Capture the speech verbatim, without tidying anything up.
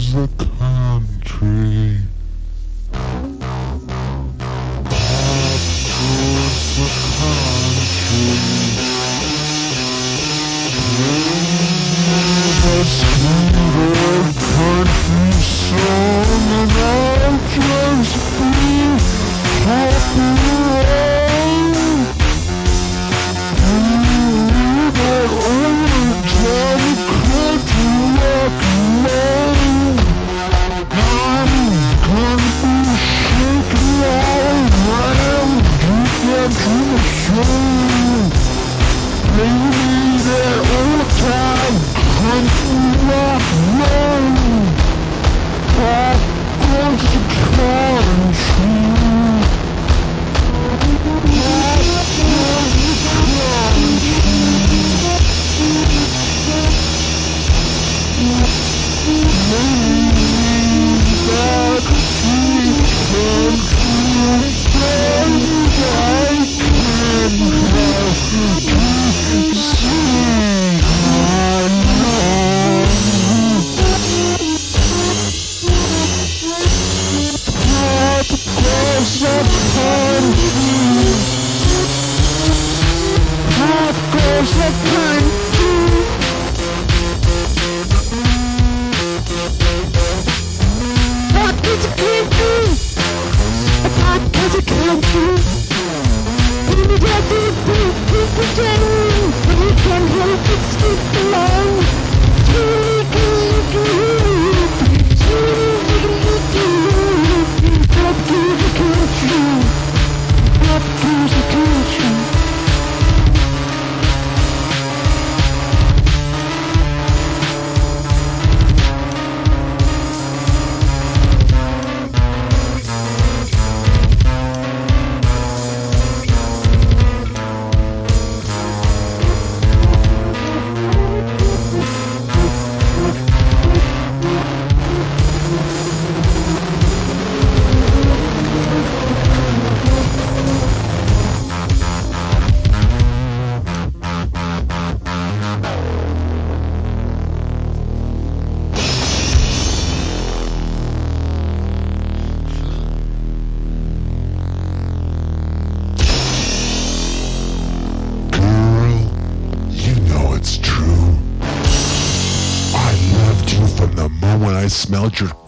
goes the country. Off goes the country. The sweet old country song, and I'll just be happy. That old time country rock and roll. I'm gonna be shaking all around, deep down to my soul. Play me that old time country rock and roll. Off goes the country. Off goes the country. Back sweet country songs I can have to sing along. Pop goes the country. Pop goes the country. Pop goes the country. Pop goes the country. Give me that beat, beat, beat the down. And you can't help but skip along. Pop goes the country. Pop goes the country. Girl, you know it's true. I loved you from the moment I smelled your